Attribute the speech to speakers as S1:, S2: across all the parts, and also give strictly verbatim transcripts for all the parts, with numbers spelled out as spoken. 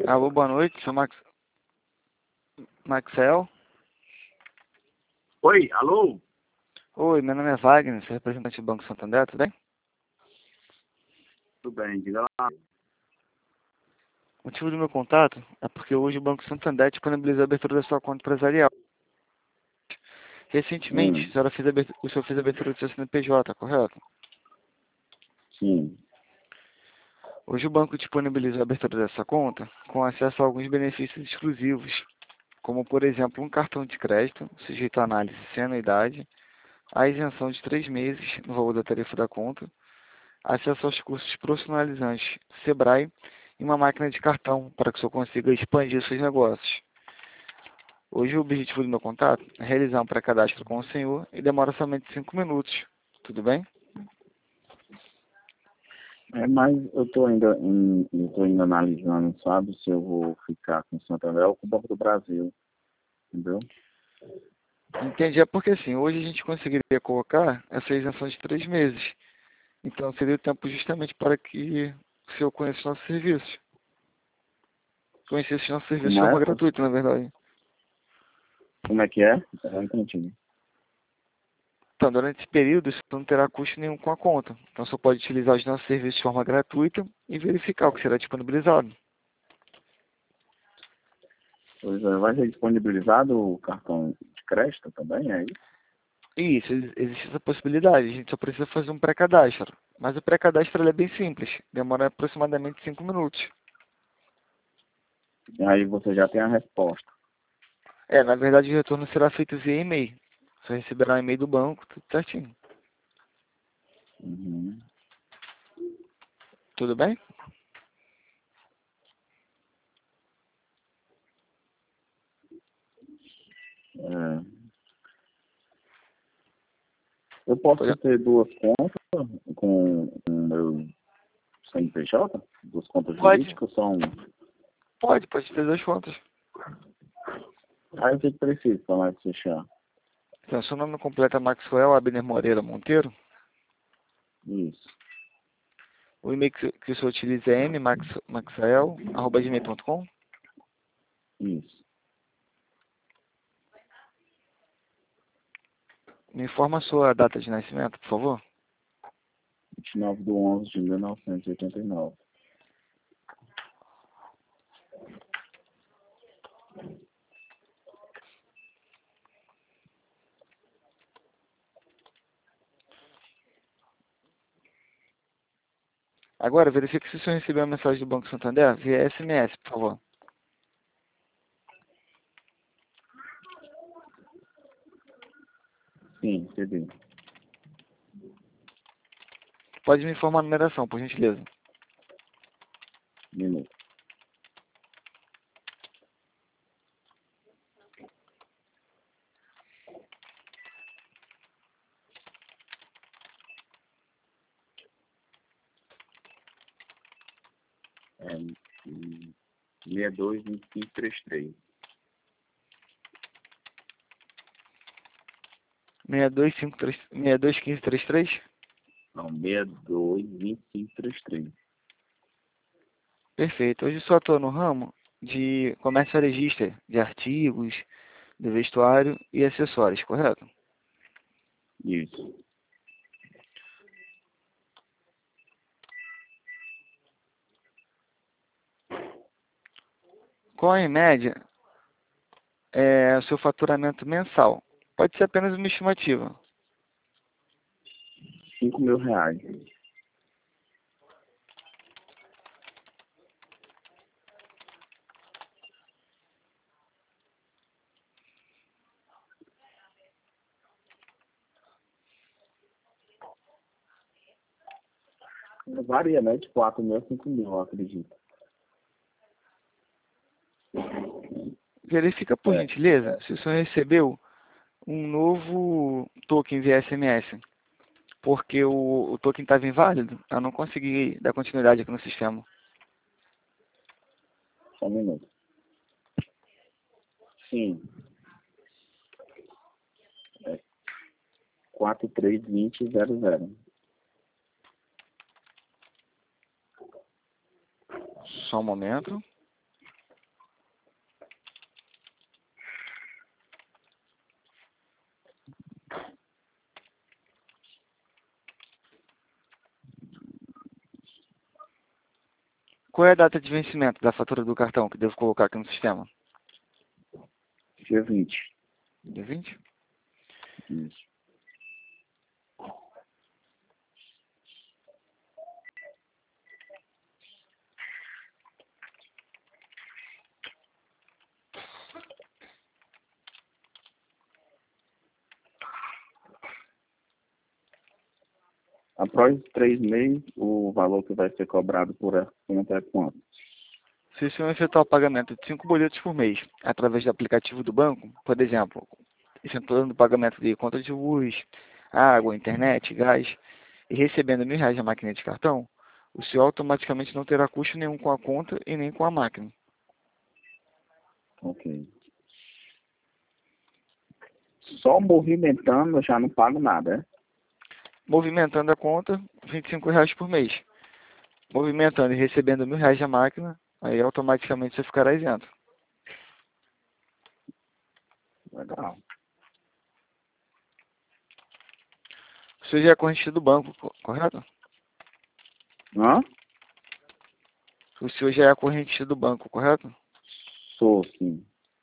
S1: Alô, boa noite, sou Max... Maxel.
S2: Oi, alô?
S1: Oi, meu nome é Wagner, sou representante do Banco Santander, tudo bem?
S2: Tudo bem, diga lá.
S1: O motivo do meu contato é porque hoje o Banco Santander disponibilizou a abertura da sua conta empresarial. Recentemente,
S2: Hum,
S1: a senhora fez a abertura, o senhor fez a abertura do seu C N P J, correto?
S2: sim.
S1: Hoje o banco disponibilizou a abertura dessa conta com acesso a alguns benefícios exclusivos, como por exemplo um cartão de crédito, sujeito a análise sem anuidade, a isenção de três meses no valor da tarifa da conta, acesso aos cursos profissionalizantes Sebrae e uma máquina de cartão para que o senhor consiga expandir seus negócios. Hoje o objetivo do meu contato é realizar um pré-cadastro com o senhor e demora somente cinco minutos. Tudo bem?
S2: É, mas eu tô ainda, em, eu tô ainda analisando, sabe, se eu vou ficar com o Santander ou com o Banco do Brasil, entendeu?
S1: Entendi, é porque assim, hoje a gente conseguiria colocar essa isenção de três meses. Então seria o tempo justamente para que o senhor conheça os nossos serviços. Conhecesse os nossos serviços de
S2: Como é?
S1: forma gratuita, na verdade.
S2: Como é que é? Eu não entendi.
S1: Então, durante esse período, isso não terá custo nenhum com a conta. Então, só pode utilizar os nossos serviços de forma gratuita e verificar o que será disponibilizado.
S2: Pois é, vai ser disponibilizado o cartão de crédito também, é isso?
S1: Isso, ex- existe essa possibilidade. A gente só precisa fazer um pré-cadastro. Mas o pré-cadastro ele é bem simples. Demora aproximadamente cinco minutos.
S2: E aí você já tem a resposta.
S1: É, na verdade, o retorno será feito via e-mail. Você receberá um e-mail do banco, tudo certinho.
S2: Uhum.
S1: Tudo bem?
S2: É. Eu posso
S1: Pode,
S2: ter duas contas com o meu C N P J? Duas contas
S1: pode,
S2: jurídicas são...
S1: pode, pode ter duas contas.
S2: Aí o que que precisa para mais fechar?
S1: Então, seu nome completo é Maxwell Abner Moreira Monteiro.
S2: Isso,
S1: O e-mail que, que o senhor utiliza é mmaxwell arroba gmail ponto com.
S2: isso.
S1: Me informa a sua data de nascimento, por favor.
S2: vinte e nove de onze de mil novecentos e oitenta e nove.
S1: Agora, verifique se o senhor recebeu a mensagem do Banco Santander via S M S, por favor.
S2: Sim, recebi.
S1: Pode me informar a numeração, por gentileza.
S2: Minuto. É, hum, sessenta e dois, vinte e cinco, trinta e três.
S1: seis dois cinco três, seis dois um cinco três três.
S2: Não, sessenta e dois, vinte e cinco, trinta e três.
S1: Perfeito. Hoje eu só estou no ramo de comércio varejista, de artigos, de vestuário e acessórios, correto?
S2: Isso.
S1: Qual, em média, é o seu faturamento mensal? Pode ser apenas uma estimativa.
S2: Cinco mil reais. Varia, né? De quatro mil a cinco mil, eu acredito.
S1: Verifica, por
S2: É.
S1: gentileza, se o senhor recebeu um novo token via S M S. Porque o, o token estava inválido, eu não consegui dar continuidade aqui no sistema.
S2: Só um minuto. Sim. É quatro três vinte zero zero.
S1: Só um momento. Qual é a data de vencimento da fatura do cartão que devo colocar aqui no sistema?
S2: Dia vinte.
S1: Dia vinte?
S2: Isso. Após três meses, o valor que vai ser cobrado por essa conta é quanto?
S1: Se o senhor efetuar o pagamento de cinco boletos por mês através do aplicativo do banco, por exemplo, efetuando o pagamento de conta de luz, água, internet, gás, e recebendo mil reais na máquina de cartão, o senhor automaticamente não terá custo nenhum com a conta e nem com a máquina.
S2: Ok. Só movimentando eu já não pago nada, é?
S1: Movimentando a conta, vinte e cinco reais por mês. Movimentando e recebendo mil reais na máquina, aí automaticamente você ficará isento.
S2: Legal.
S1: O senhor já é corrente do banco, co- correto?
S2: Hã?
S1: O senhor já é corrente do banco, correto?
S2: Sou, sim.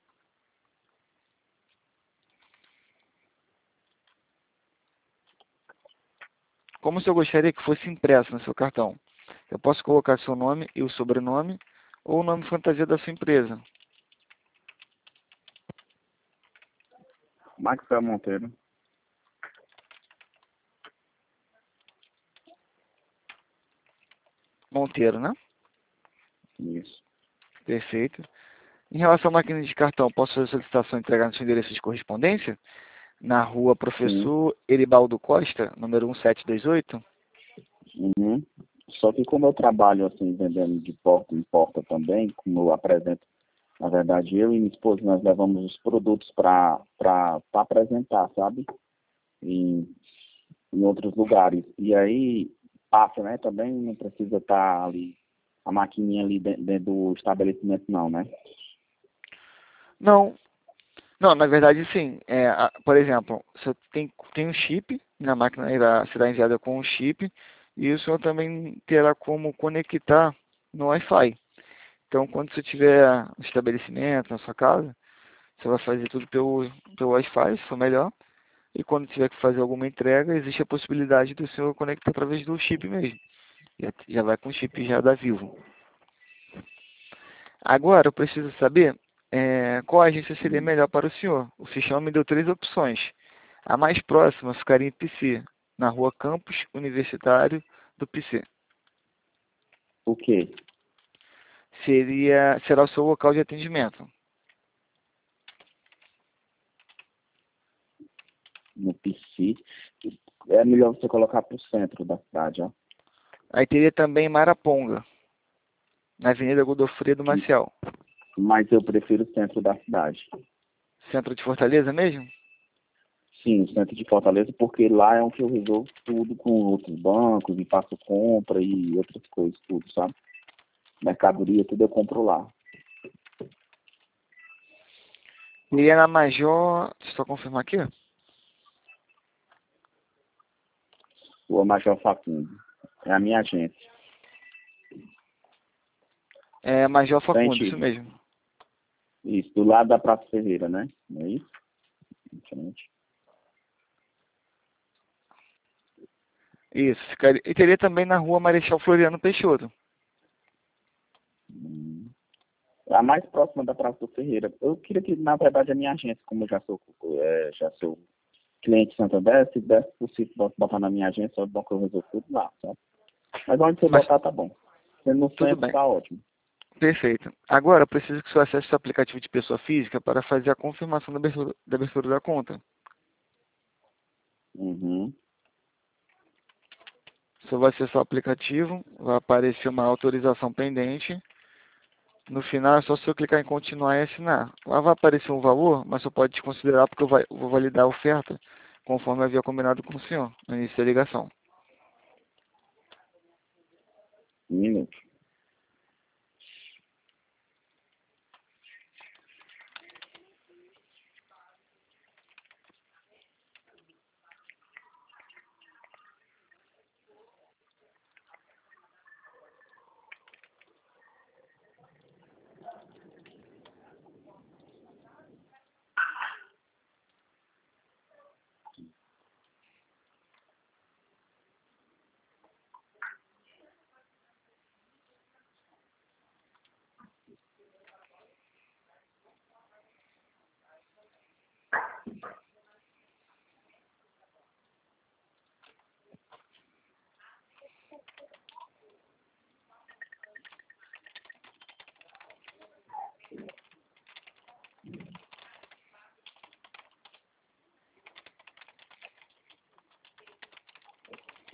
S1: Como o senhor gostaria que fosse impresso no seu cartão? Eu posso colocar seu nome e o sobrenome, ou o nome fantasia da sua empresa.
S2: Maxwell Monteiro.
S1: Monteiro, né?
S2: Isso.
S1: Perfeito. Em relação à máquina de cartão, posso fazer solicitação e entregar no seu endereço de correspondência? Na rua
S2: Sim.
S1: Professor Eribaldo Costa, número um sete dois oito?
S2: Uhum. Só que como eu trabalho assim, vendendo de porta em porta também, como eu apresento, na verdade, eu e minha esposa, nós levamos os produtos para apresentar, sabe? Em, em outros lugares. E aí passa, né? Também não precisa estar ali, a maquininha ali dentro, dentro do estabelecimento, não, né?
S1: Não, não, na verdade sim. É, a- por exemplo, você tem, tem um chip, na máquina irá, será enviada com um chip, e o senhor também terá como conectar no Wi-Fi. Então, quando você tiver um estabelecimento na sua casa, você vai fazer tudo pelo, pelo Wi-Fi, se for melhor. E quando tiver que fazer alguma entrega, existe a possibilidade do senhor conectar através do chip mesmo. Já, já vai com o chip já da Vivo. Agora, eu preciso saber é, qual agência seria
S2: Hum.
S1: melhor para o senhor. O sistema me deu três opções. A mais próxima ficaria em P C, na rua Campus Universitário do P C.
S2: O quê?
S1: Seria, será o seu local de atendimento.
S2: No P C? É melhor você colocar para o centro da cidade, ó.
S1: Aí teria também Maraponga, na Avenida Godofredo Maciel.
S2: Mas eu prefiro o centro da cidade.
S1: Centro de Fortaleza mesmo?
S2: Sim, o centro de Fortaleza, porque lá é onde eu resolvo tudo com outros bancos e faço compra e outras coisas, tudo, sabe? Mercadoria, tudo eu compro lá.
S1: Iria na Major, deixa eu só confirmar aqui.
S2: Rua Major Facundo. É a minha agência.
S1: É Major Facundo, isso
S2: Frente,
S1: mesmo.
S2: isso, do lado da Praça Ferreira, né? Não é isso? Em frente.
S1: Isso, ficaria, e teria também na rua Marechal Floriano Peixoto.
S2: Hum. A mais próxima da Praça do Ferreira. Eu queria que, na verdade, a minha agência, como eu já sou, é, já sou cliente Santander, se desse possível botar na minha agência, é bom que eu resolvo tudo lá, sabe? Mas onde você
S1: Mas
S2: botar, tá bom. Sendo no
S1: tudo
S2: centro,
S1: bem,
S2: tá ótimo.
S1: perfeito. Agora, eu preciso que o senhor acesse o aplicativo de pessoa física para fazer a confirmação da abertura da, abertura da conta.
S2: Uhum.
S1: O senhor vai acessar o aplicativo, vai aparecer uma autorização pendente. No final é só o senhor clicar em continuar e assinar. Lá vai aparecer um valor, mas só pode desconsiderar porque eu vai- eu vou validar a oferta conforme havia combinado com o senhor no início da ligação.
S2: Um minuto.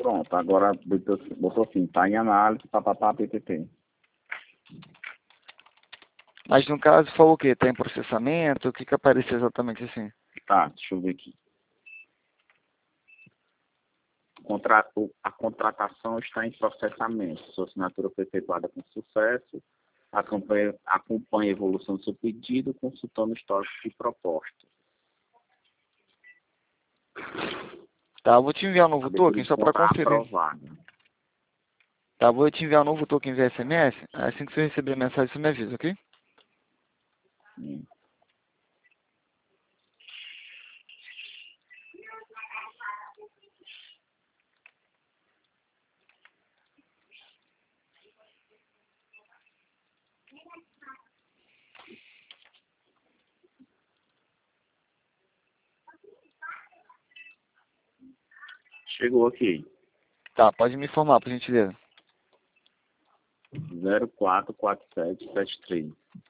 S2: Pronto, agora botou, botou assim, tá em análise, papapá, ppp.
S1: Mas no caso falou o quê? Tá em processamento? O que que apareceu exatamente assim?
S2: Tá, deixa eu ver aqui. Contra, o- a contratação está em processamento. Sua assinatura foi efetuada com sucesso. Acompanhe, acompanhe a evolução do seu pedido, consultando o histórico de proposta.
S1: Tá, eu vou te enviar um novo
S2: Abertura
S1: token
S2: de
S1: só para
S2: conta
S1: conferir.
S2: aprovada.
S1: Tá, vou te enviar um novo token via S M S. Assim que você receber a mensagem, você me avisa, ok?
S2: Hum. Chegou aqui.
S1: Tá, pode me informar, por gentileza.
S2: zero quatro quatro sete sete três.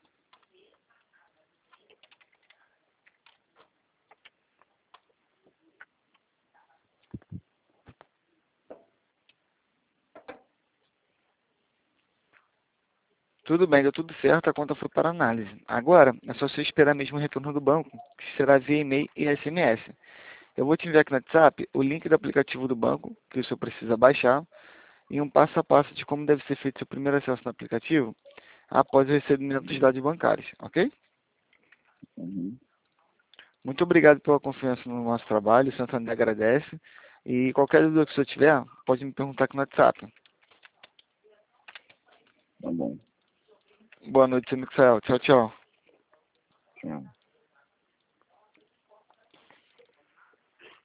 S1: Tudo bem, deu tudo certo, a conta foi para análise. Agora, é só você esperar mesmo o retorno do banco, que será via e-mail e S M S. Eu vou te enviar aqui no WhatsApp o link do aplicativo do banco, que o senhor precisa baixar, e um passo a passo de como deve ser feito seu primeiro acesso no aplicativo após o recebimento dos dados bancários, ok?
S2: Uhum.
S1: Muito obrigado pela confiança no nosso trabalho, o Santander agradece. E qualquer dúvida que o senhor tiver, pode me perguntar aqui no WhatsApp.
S2: Tá bom.
S1: Boa noite, seu Mixel. Tchau, tchau.
S2: Tchau.